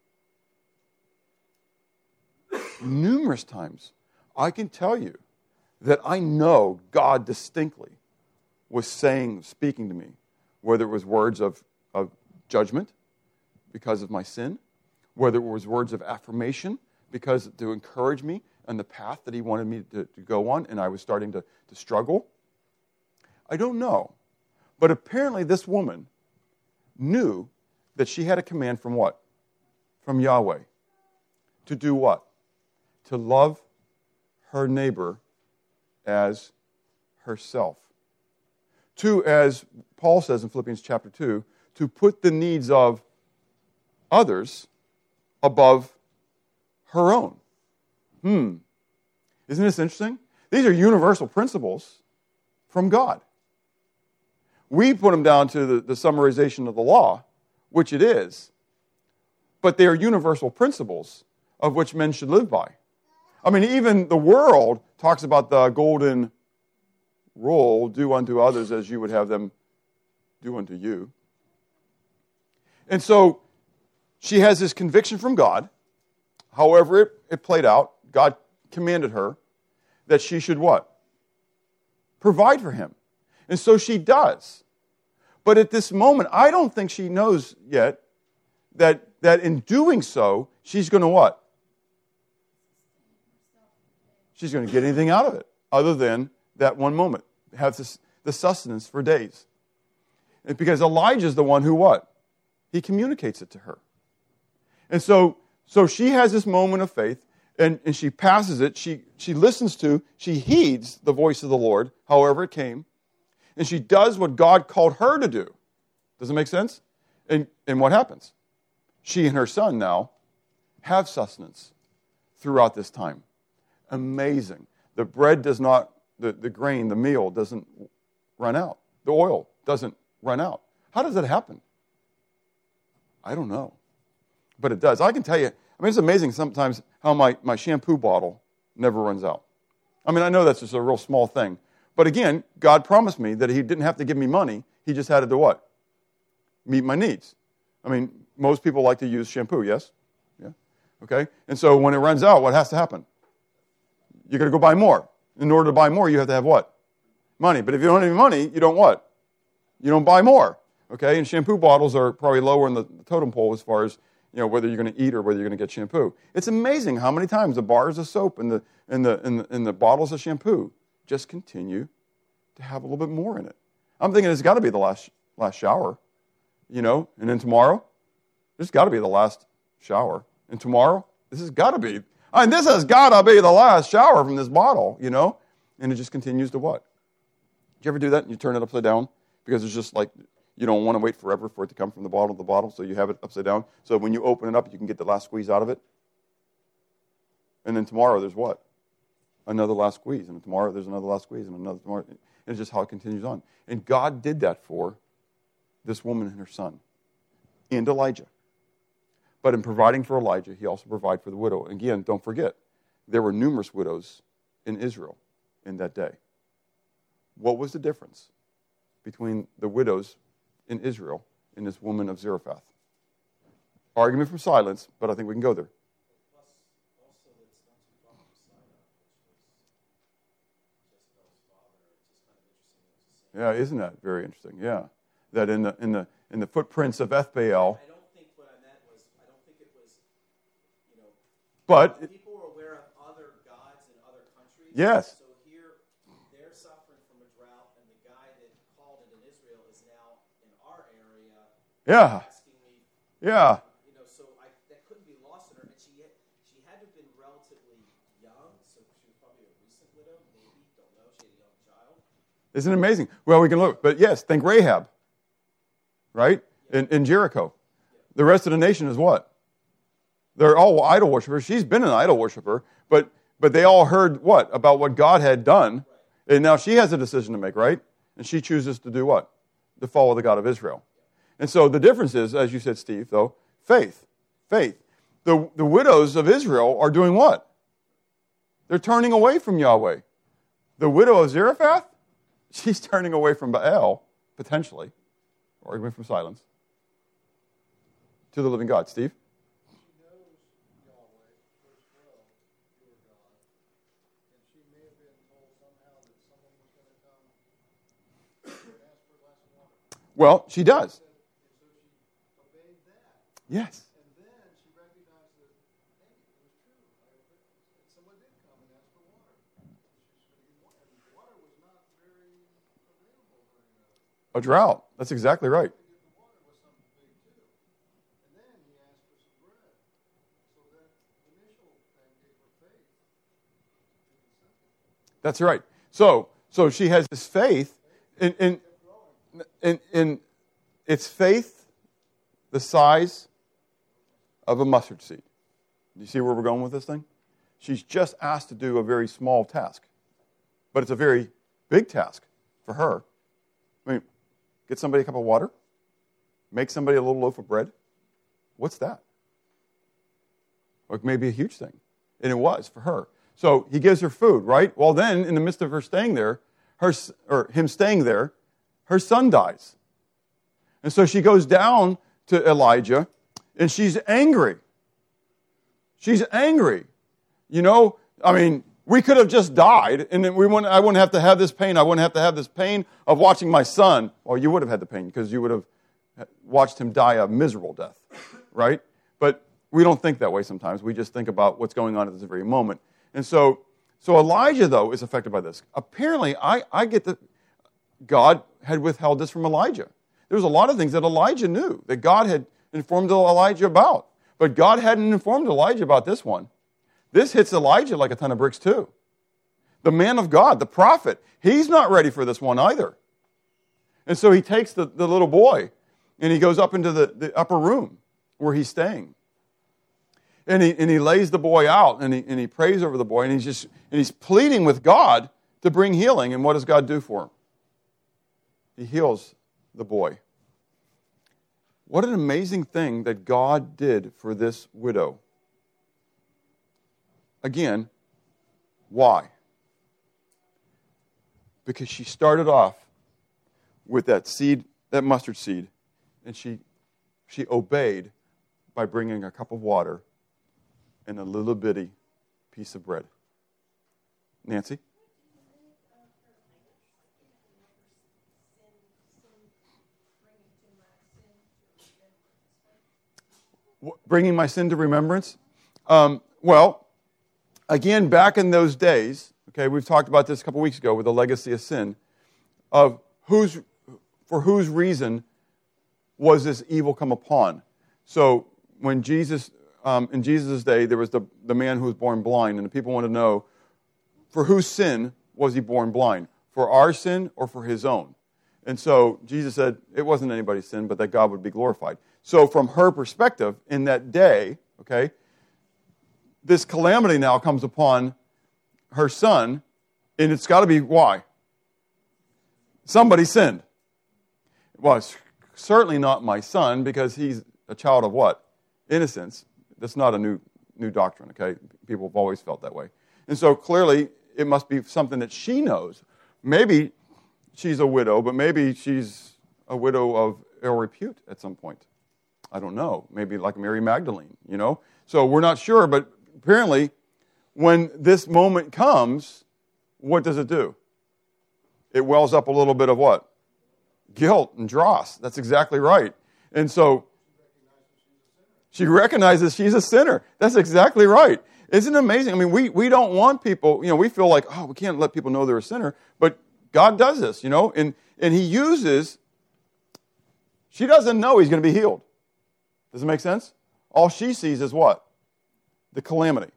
it. Numerous times, I can tell you that I know God distinctly was saying, speaking to me, whether it was words of, of judgment because of my sin, whether it was words of affirmation because to encourage me on the path that he wanted me to, to go on, and I was starting to, to struggle. I don't know. But apparently this woman knew that she had a command from what? From Yahweh. To do what? To love her neighbor as herself. Two, as Paul says in Philippians chapter two, to put the needs of others above her own. Hmm. Isn't this interesting? These are universal principles from God. We put them down to the, the summarization of the law, which it is, but they are universal principles of which men should live by. I mean, even the world talks about the golden rule, do unto others as you would have them do unto you. And so she has this conviction from God. However it, it played out, God commanded her that she should what? Provide for him. And so she does. But at this moment, I don't think she knows yet that, that in doing so, she's going to what? She's going to get anything out of it other than that one moment. Have this, the sustenance for days. And because Elijah's the one who what? He communicates it to her. And so, so she has this moment of faith, and, and she passes it. She, she listens to, she heeds the voice of the Lord, however it came. And she does what God called her to do. Does it make sense? And, and what happens? She and her son now have sustenance throughout this time. Amazing. The bread does not, the, the grain, the meal doesn't run out. The oil doesn't run out. How does that happen? I don't know. But it does. I can tell you, I mean, it's amazing sometimes how my, my shampoo bottle never runs out. I mean, I know that's just a real small thing. But again, God promised me that he didn't have to give me money. He just had to do what? Meet my needs. I mean, most people like to use shampoo, yes? Yeah. Okay? And so when it runs out, what has to happen? You're going to go buy more. In order to buy more, you have to have what? Money. But if you don't have any money, you don't what? You don't buy more. Okay? And shampoo bottles are probably lower in the totem pole as far as, you know, whether you're going to eat or whether you're going to get shampoo. It's amazing how many times the bars of soap and the and the and the, and the bottles of shampoo just continue to have a little bit more in it. I'm thinking it's got to be the last last shower, you know, and then tomorrow, there's got to be the last shower. And tomorrow, this has got to be, I mean, this has got to be the last shower from this bottle, you know, and it just continues to what? Did you ever do that and you turn it upside down? Because it's just like, you don't want to wait forever for it to come from the bottom of the bottle, so you have it upside down. So when you open it up, you can get the last squeeze out of it. And then tomorrow, there's what? Another last squeeze. And tomorrow, there's another last squeeze. And another tomorrow. And it's just how it continues on. And God did that for this woman and her son and Elijah. But in providing for Elijah, he also provided for the widow. Again, don't forget, there were numerous widows in Israel in that day. What was the difference between the widows in Israel and this woman of Zarephath? Argument from silence, but I think we can go there. Yeah, isn't that very interesting? Yeah, that in the in the in the footprints of Ethbaal. I don't think what I meant was I don't think it was, you know. But people were aware of other gods in other countries. Yes. So here, they're suffering from a drought, and the guy that called it in Israel is now in our area. Yeah. Asking me. Yeah. You know, so I that couldn't be lost on her, and she had, she had to have been relatively young, so she was probably a recent widow, maybe. Don't know. She had a young child. Isn't it amazing? Well, we can look. But yes, think Rahab, right? In, in Jericho. The rest of the nation is what? They're all idol worshipers. She's been an idol worshiper, but but they all heard what? About what God had done. And now she has a decision to make, right? And she chooses to do what? To follow the God of Israel. And so the difference is, as you said, Steve, though, faith. Faith. The, the widows of Israel are doing what? They're turning away from Yahweh. The widow of Zarephath? She's turning away from Baal, potentially, or even from silence, to the living God. Steve? She knows Yahweh, first well, your God, and she may have been told somehow that someone was going to come and ask for a glass of water. Well, she does. And so she obeyed that. Yes. And then she recognized that, hey, it was true. I obeyed. And someone did come and ask for water. She was going to get water. And water was not very available during the A drought. That's exactly right. to get the water was something big too. And then he asked for some bread. So that initial thing gave her faith. That's right. So, so she has this faith, in, in, in, in it's faith the size of a mustard seed. Do you see where we're going with this thing? She's just asked to do a very small task, but it's a very big task for her. I mean, get somebody a cup of water, make somebody a little loaf of bread. What's that? Or it may be a huge thing. And it was for her. So he gives her food, right? Well, then, in the midst of her staying there, her or him staying there, her son dies. And so she goes down to Elijah, and she's angry. She's angry. You know, I mean, we could have just died, and then we wouldn't, I wouldn't have to have this pain. I wouldn't have to have this pain of watching my son. Well, you would have had the pain because you would have watched him die a miserable death, right? But we don't think that way sometimes. We just think about what's going on at this very moment. And so, so Elijah, though, is affected by this. Apparently, I, I get that God had withheld this from Elijah. There was a lot of things that Elijah knew, that God had informed Elijah about. But God hadn't informed Elijah about this one. This hits Elijah like a ton of bricks, too. The man of God, the prophet, he's not ready for this one either. And so he takes the, the little boy, and he goes up into the, the upper room where he's staying. And he, and he lays the boy out, and he, and he prays over the boy, and he's just and he's pleading with God to bring healing. And what does God do for him? He heals the boy. What an amazing thing that God did for this widow. Again, why? Because she started off with that seed, that mustard seed, and she she obeyed by bringing a cup of water and a little bitty piece of bread. Nancy? Bringing my sin to remembrance? Um, well, again, back in those days, okay, we've talked about this a couple weeks ago with the legacy of sin, of whose, for whose reason was this evil come upon. So when Jesus, um, in Jesus' day, there was the, the man who was born blind, and the people wanted to know, for whose sin was he born blind? For our sin or for his own? And so Jesus said it wasn't anybody's sin, but that God would be glorified. So from her perspective, in that day, okay, this calamity now comes upon her son, and it's got to be why? Somebody sinned. Well, it's certainly not my son, because he's a child of what? Innocence. That's not a new new doctrine, okay? People have always felt that way. And so clearly, it must be something that she knows. Maybe she's a widow, but maybe she's a widow of ill repute at some point. I don't know. Maybe like Mary Magdalene, you know? So we're not sure, but apparently, when this moment comes, what does it do? It wells up a little bit of what? Guilt and dross. That's exactly right. And so she recognizes she's a sinner. That's exactly right. Isn't it amazing? I mean, we, we don't want people, you know, we feel like, oh, we can't let people know they're a sinner. But God does this, you know, and, and he uses, she doesn't know he's going to be healed. Does it make sense? All she sees is what? The calamity.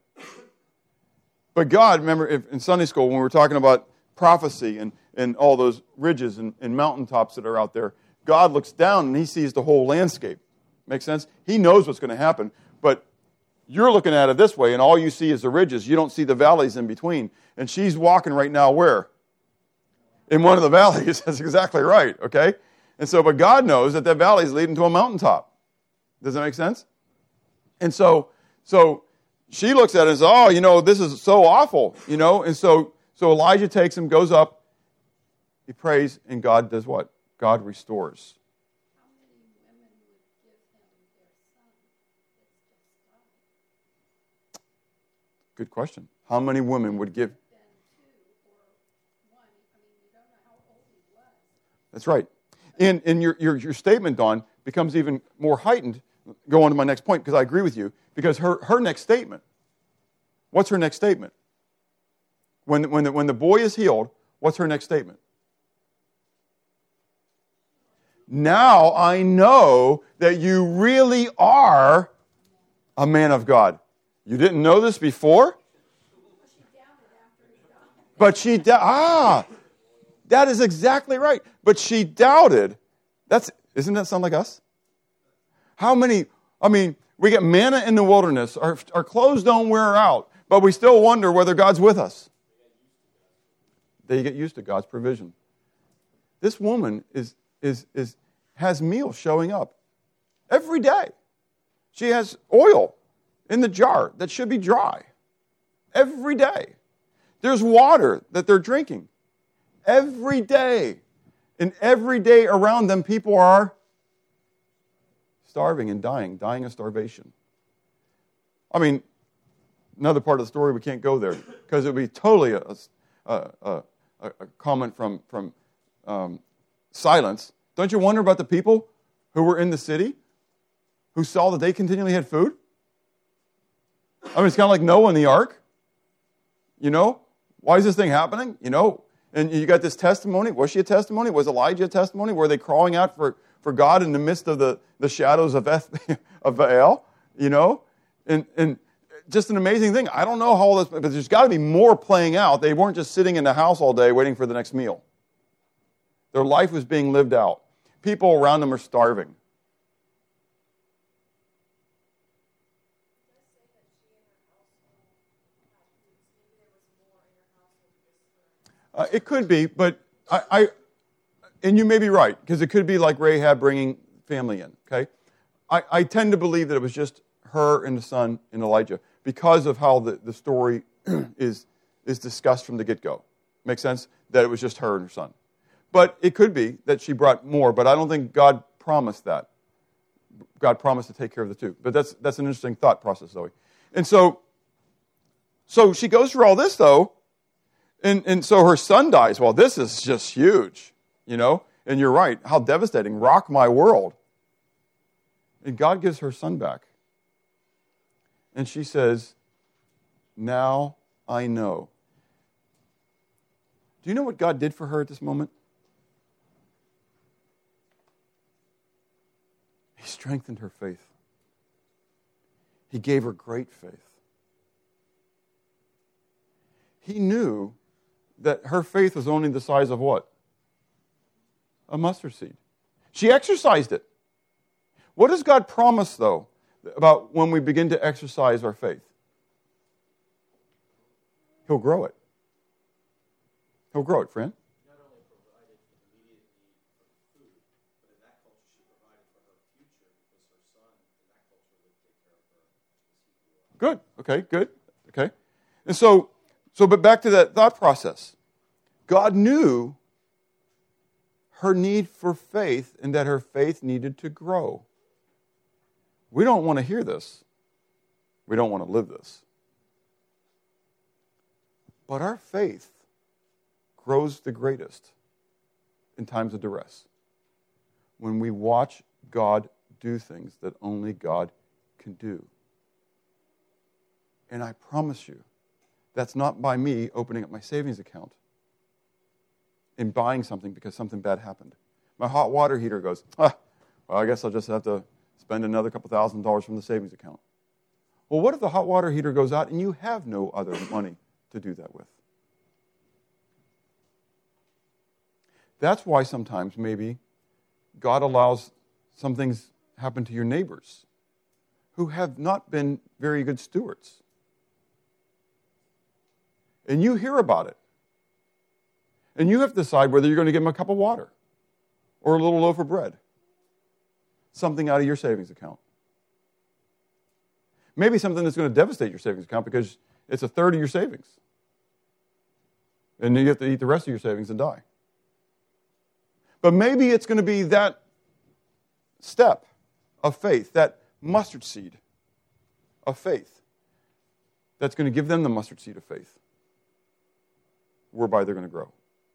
But God, remember if, in Sunday school when we were talking about prophecy and, and all those ridges and, and mountaintops that are out there, God looks down and he sees the whole landscape. Make sense? He knows what's going to happen, but you're looking at it this way, and all you see is the ridges. You don't see the valleys in between. And she's walking right now where? In one of the valleys. That's exactly right, okay? And so, but God knows that that valley is leading to a mountaintop. Does that make sense? And so, so she looks at it and says, oh, you know, this is so awful, you know? And so, so Elijah takes him, goes up, he prays, and God does what? God restores. Good question. How many women would give? That's right. And, and your, your, your statement, Dawn, becomes even more heightened. Go on to my next point, because I agree with you. Because her, her next statement, what's her next statement? When, when, the, when the boy is healed, what's her next statement? Now I know that you really are a man of God. You didn't know this before? But she, da- ah, that is exactly right. But she doubted. That's, isn't that sound like us? How many, I mean, we get manna in the wilderness. Our, our clothes don't wear out, but we still wonder whether God's with us. They get used to God's provision. This woman is, is, is, has meals showing up every day. She has oil in the jar that should be dry every day. There's water that they're drinking every day. And every day around them, people are starving and dying, dying of starvation. I mean, another part of the story, we can't go there because it would be totally a, a, a, a comment from, from um, silence. Don't you wonder about the people who were in the city who saw that they continually had food? I mean, it's kind of like Noah in the ark. You know, why is this thing happening? You know, and you got this testimony. Was she a testimony? Was Elijah a testimony? Were they crawling out for, for God in the midst of the, the shadows of, Eth- of Baal? You know, and, and just an amazing thing. I don't know how all this, but there's got to be more playing out. They weren't just sitting in the house all day waiting for the next meal. Their life was being lived out. People around them are starving. Uh, it could be, but I, I, and you may be right, because it could be like Rahab bringing family in, okay? I, I tend to believe that it was just her and the son and Elijah because of how the, the story is, is discussed from the get-go. Makes sense? That it was just her and her son. But it could be that she brought more, but I don't think God promised that. God promised to take care of the two. But that's that's an interesting thought process, Zoe. And so, so she goes through all this, though, and, and so her son dies. Well, this is just huge, you know? And you're right. How devastating. Rock my world. And God gives her son back. And she says, now I know. Do you know what God did for her at this moment? He strengthened her faith. He gave her great faith. He knew that her faith was only the size of what? A mustard seed. She exercised it. What does God promise, though, about when we begin to exercise our faith? He'll grow it. He'll grow it, friend. Not only provided immediate need for food, but in that culture she provided for her future because her son in that culture would take care of her as he grew up. Good. Okay, good. Okay. And so, so but back to that thought process. God knew her need for faith and that her faith needed to grow. We don't want to hear this. We don't want to live this. But our faith grows the greatest in times of duress. When we watch God do things that only God can do. And I promise you, that's not by me opening up my savings account and buying something because something bad happened. My hot water heater goes, ah, well, I guess I'll just have to spend another couple thousand dollars from the savings account. Well, what if the hot water heater goes out and you have no other money to do that with? That's why sometimes maybe God allows some things happen to your neighbors who have not been very good stewards. And you hear about it. And you have to decide whether you're going to give them a cup of water or a little loaf of bread. Something out of your savings account. Maybe something that's going to devastate your savings account because it's a third of your savings. And you have to eat the rest of your savings and die. But maybe it's going to be that step of faith, that mustard seed of faith, that's going to give them the mustard seed of faith, whereby they're going to grow.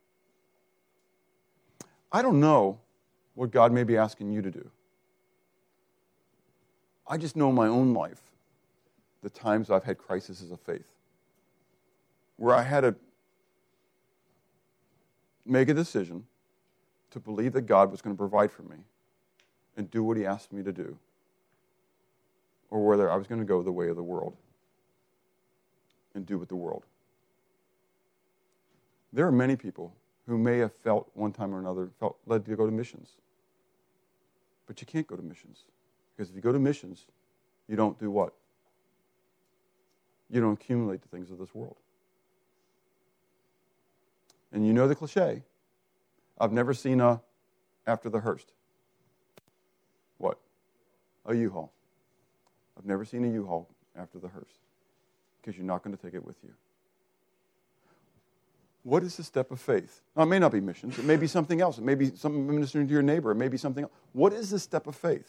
I don't know what God may be asking you to do. I just know in my own life the times I've had crises of faith, where I had to make a decision to believe that God was going to provide for me and do what he asked me to do, or whether I was going to go the way of the world and do with the world. There are many people who may have felt one time or another, felt led to go to missions. But you can't go to missions. Because if you go to missions, you don't do what? You don't accumulate the things of this world. And you know the cliche. I've never seen a after the Hearst. What? A U-Haul. I've never seen a U-Haul after the Hearst. Because you're not going to take it with you. What is the step of faith? Now, it may not be missions. It may be something else. It may be something ministering to your neighbor. It may be something else. What is the step of faith?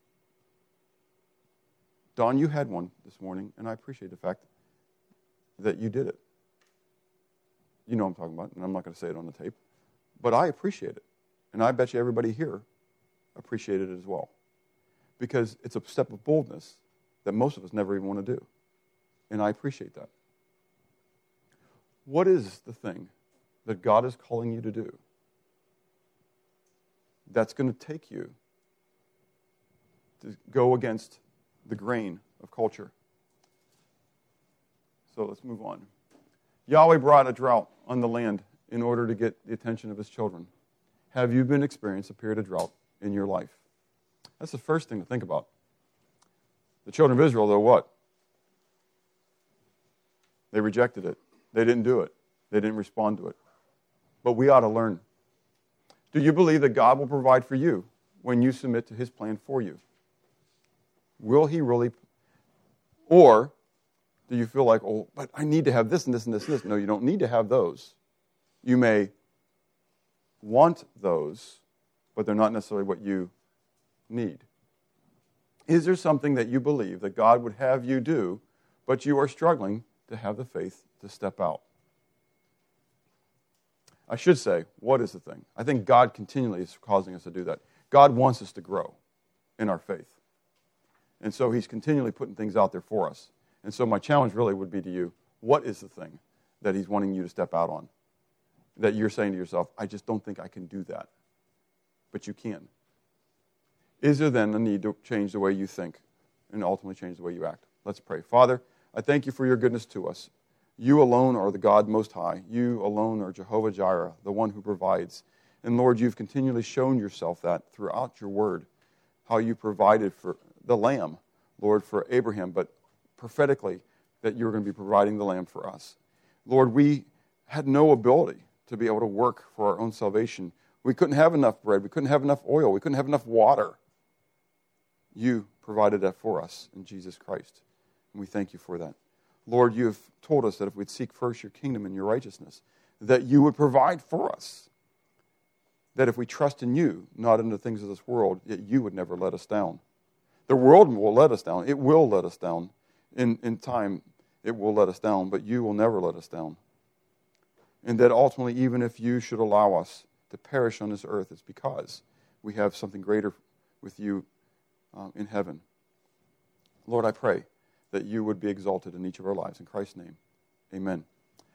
Don, you had one this morning, and I appreciate the fact that you did it. You know what I'm talking about, and I'm not going to say it on the tape. But I appreciate it. And I bet you everybody here appreciated it as well. Because it's a step of boldness that most of us never even want to do. And I appreciate that. What is the thing that God is calling you to do that's going to take you to go against the grain of culture? So let's move on. Yahweh brought a drought on the land in order to get the attention of his children. Have you been experiencing a period of drought in your life? That's the first thing to think about. The children of Israel, though, what? They rejected it. They didn't do it. They didn't respond to it. But we ought to learn. Do you believe that God will provide for you when you submit to his plan for you? Will he really? Or do you feel like, oh, but I need to have this and this and this and this? No, you don't need to have those. You may want those, but they're not necessarily what you need. Is there something that you believe that God would have you do, but you are struggling to have the faith to step out? I should say, what is the thing? I think God continually is causing us to do that. God wants us to grow in our faith. And so he's continually putting things out there for us. And so my challenge really would be to you, what is the thing that he's wanting you to step out on? That you're saying to yourself, I just don't think I can do that. But you can. Is there then a need to change the way you think and ultimately change the way you act? Let's pray. Father, I thank you for your goodness to us. You alone are the God Most High. You alone are Jehovah Jireh, the one who provides. And Lord, you've continually shown yourself that throughout your word, how you provided for the lamb, Lord, for Abraham, but prophetically that you're going to be providing the lamb for us. Lord, we had no ability to be able to work for our own salvation. We couldn't have enough bread. We couldn't have enough oil. We couldn't have enough water. You provided that for us in Jesus Christ. And we thank you for that. Lord, you have told us that if we'd seek first your kingdom and your righteousness, that you would provide for us. That if we trust in you, not in the things of this world, that you would never let us down. The world will let us down. It will let us down. In, in time, it will let us down, but you will never let us down. And that ultimately, even if you should allow us to perish on this earth, it's because we have something greater with you um, in heaven. Lord, I pray that you would be exalted in each of our lives. In Christ's name, amen.